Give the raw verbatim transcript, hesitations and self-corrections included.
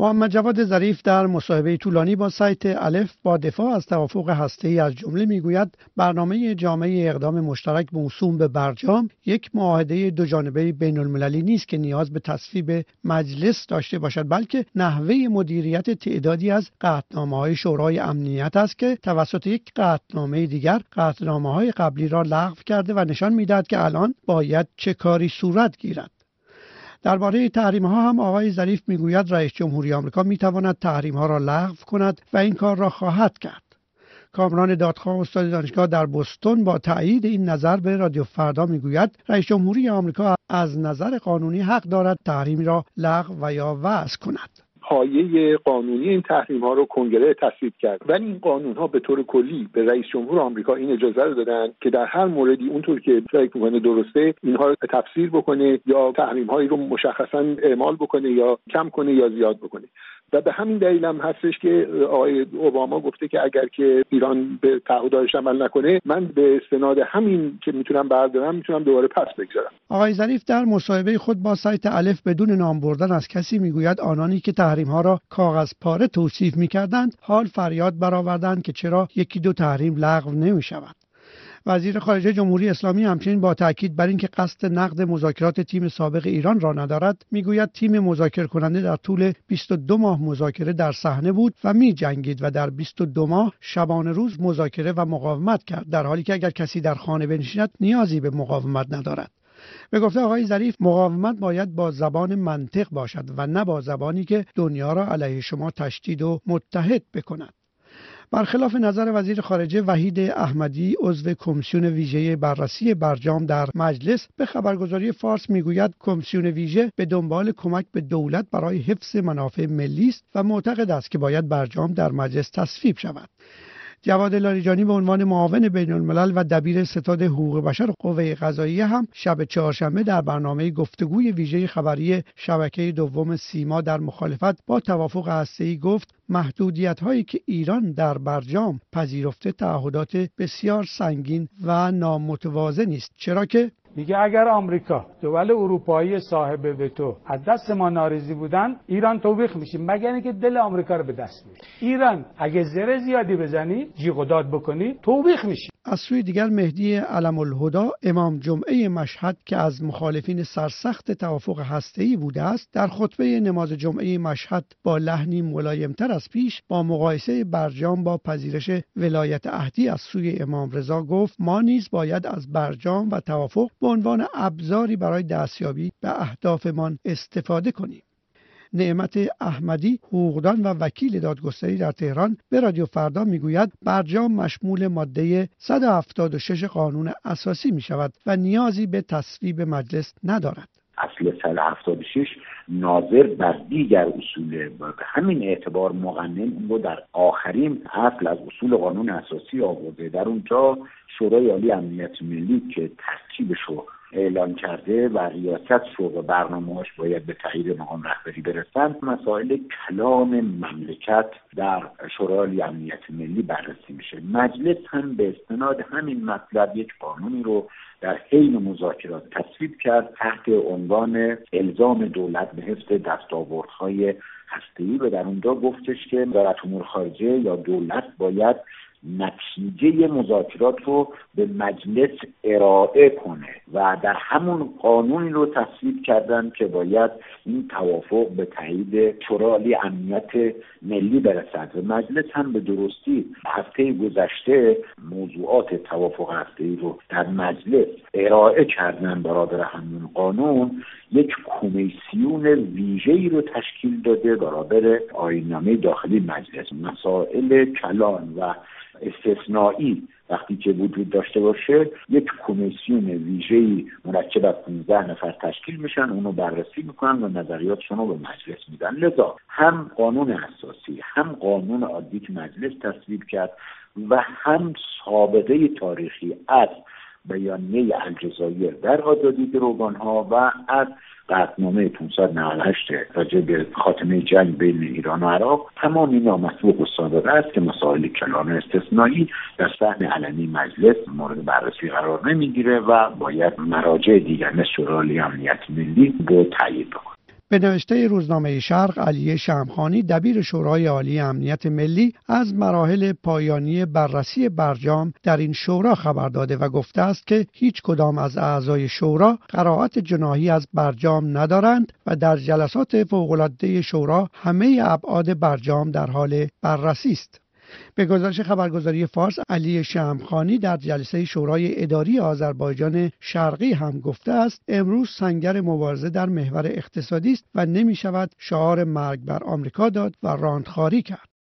محمد جواد ظریف در مصاحبه طولانی با سایت الف با دفاع از توافق هسته‌ای از جمله میگوید برنامه جامعه اقدام مشترک موسوم به برجام یک معاهده دوجانبه بین المللی نیست که نیاز به تصویب مجلس داشته باشد، بلکه نحوه مدیریت تعدادی از قطعنامه‌های شورای امنیت است که توسط یک قطعنامه دیگر قطعنامه‌های قبلی را لغو کرده و نشان می‌دهد که الان باید چه کاری صورت گیرد. درباره تحریم‌ها هم آقای ظریف میگوید رئیس جمهوری آمریکا میتواند تحریم‌ها را لغو کند و این کار را خواهد کرد. کامران دادخواه استاد دانشگاه در بوستون با تایید این نظر به رادیو فردا میگوید رئیس جمهوری آمریکا از نظر قانونی حق دارد تحریمی را لغو و یا وضع کند. پایه قانونی این تحریم ها رو کنگره تصویب کرد، ولی این قانون ها به طور کلی به رئیس جمهور آمریکا این اجازه رو دادن که در هر موردی اونطور که فکر می‌کنه درسته اینها رو تفسیر بکنه یا تحریم هایی رو مشخصا اعمال بکنه یا کم کنه یا زیاد بکنه. و به همین دلیل هم هستش که آقای اوباما گفته که اگر که ایران به تعهداتش عمل نکنه من به استناد همین که میتونم بردارم میتونم دوباره پس بگذارم. آقای ظریف در مصاحبه خود با سایت الف بدون نام بردن از کسی میگوید آنانی که تحریم ها را کاغذ پاره توصیف میکردند حال فریاد برآوردند که چرا یکی دو تحریم لغو نمیشود. وزیر خارجه جمهوری اسلامی همچنین با تاکید بر اینکه قصد نقد مذاکرات تیم سابق ایران را ندارد میگوید تیم مذاکره کننده در طول بیست و دو ماه مذاکره در صحنه بود و می جنگید و در بیست و دو ماه شبانه روز مذاکره و مقاومت کرد، در حالی که اگر کسی در خانه بنشیند نیازی به مقاومت ندارد. به گفته آقای ظریف مقاومت باید با زبان منطق باشد و نه با زبانی که دنیا را علیه شما تشدید و متحد بکند. برخلاف نظر وزیر خارجه وحید احمدی عضو کمیسیون ویژه بررسی برجام در مجلس به خبرگزاری فارس میگوید کمیسیون ویژه به دنبال کمک به دولت برای حفظ منافع ملی است و معتقد است که باید برجام در مجلس تصویب شود. جواد لاریجانی به عنوان معاون بین الملل و دبیر ستاد حقوق بشر قوه قضاییه هم شب چهارشنبه در برنامه گفتگوی ویژه خبری شبکه دوم سیما در مخالفت با توافق هسته‌ای گفت محدودیت‌هایی که ایران در برجام پذیرفته تعهدات بسیار سنگین و نامتوازنی است، چرا که میگه اگر آمریکا دول اروپایی صاحب وتو از دست ما ناراضی بودن ایران توبیخ میشه، مگر اینکه دل آمریکا رو به دست بیاره. ایران اگه زره زیادی بزنی جیغ و داد بکنی توبیخ میشی. از سوی دیگر مهدی علم الهدی امام جمعه مشهد که از مخالفین سرسخت توافق هسته‌ای بوده است در خطبه نماز جمعه مشهد با لحنی ملایمتر از پیش با مقایسه برجام با پذیرش ولایت عهدی از سوی امام رضا گفت ما نیز باید از برجام و توافق به عنوان ابزاری برای دستیابی به اهدافمان استفاده کنیم. نعمت احمدی حقوقدان و وکیل دادگستری در تهران به رادیو فردا میگوید برجام مشمول ماده صد و هفتاد و شش قانون اساسی می شود و نیازی به تصویب مجلس ندارد. اصل صد و هفتاد و شش ناظر بر دیگر اصول به همین اعتبار مقنن اون رو در آخرین اصل از اصول قانون اساسی آورده. در اونجا شورای عالی امنیت ملی که ترکیبش رو اعلان کرده و ریاست رو و برنامه‌اش باید به تغییر مقام رهبری برسند، مسائل کلان مملکت در شورای عالی امنیت ملی بررسی میشه. مجلس هم به استناد همین مطلب یک قانونی رو در حین مذاکرات تصویب کرد تحت عنوان الزام دولت به حفظ دستاوردهای هسته‌ای و در اونجا گفتش که وزارت امور خارجه یا دولت باید نتیجه مذاکرات رو به مجلس ارائه کنه و در همون قانونی رو تصویب کردن که باید این توافق به تایید شورای عالی امنیت ملی برسد و مجلس هم به درستی هفته گذشته موضوعات توافق هسته‌ای رو در مجلس ارائه کردن برابر همون قانون. یک کمیسیون ویژه‌ای رو تشکیل داده برابر آیین‌نامه داخلی مجلس. مسائل کلان و استثنایی وقتی که وجود داشته باشه یک کمیسیون ویژه‌ای مرکب از پانزده نفر تشکیل میشن، اونو بررسی میکنن و نظریاتشون رو به مجلس میدن. لذا هم قانون اساسی هم قانون عادی که مجلس تصویب کرد و هم سابقه تاریخی از بیانیه الجزایر در آزادی گروگانها و از قطعنامه پانصد و نود و هشت راجع به خاتمه جنگ بین ایران و عراق، تمام اینا مسبوق و سابقه است که مسائل کلان استثنایی در صحن علنی مجلس مورد بررسی قرار نمیگیره و باید مراجع دیگر مثل شورای عالی امنیت ملی رو تایید بکنه. به نوشته روزنامه شرق، علی شمخانی دبیر شورای عالی امنیت ملی از مراحل پایانی بررسی برجام در این شورا خبر داده و گفته است که هیچ کدام از اعضای شورا قرائت جناحی از برجام ندارند و در جلسات فوق‌العاده شورا همه ابعاد برجام در حال بررسی است. به گزارش خبرگزاری فارس، علی شمخانی در جلسه شورای اداری آذربایجان شرقی هم گفته است امروز سنگر مبارزه در محور اقتصادی است و نمی شود شعار مرگ بر آمریکا داد و راندخواری کرد.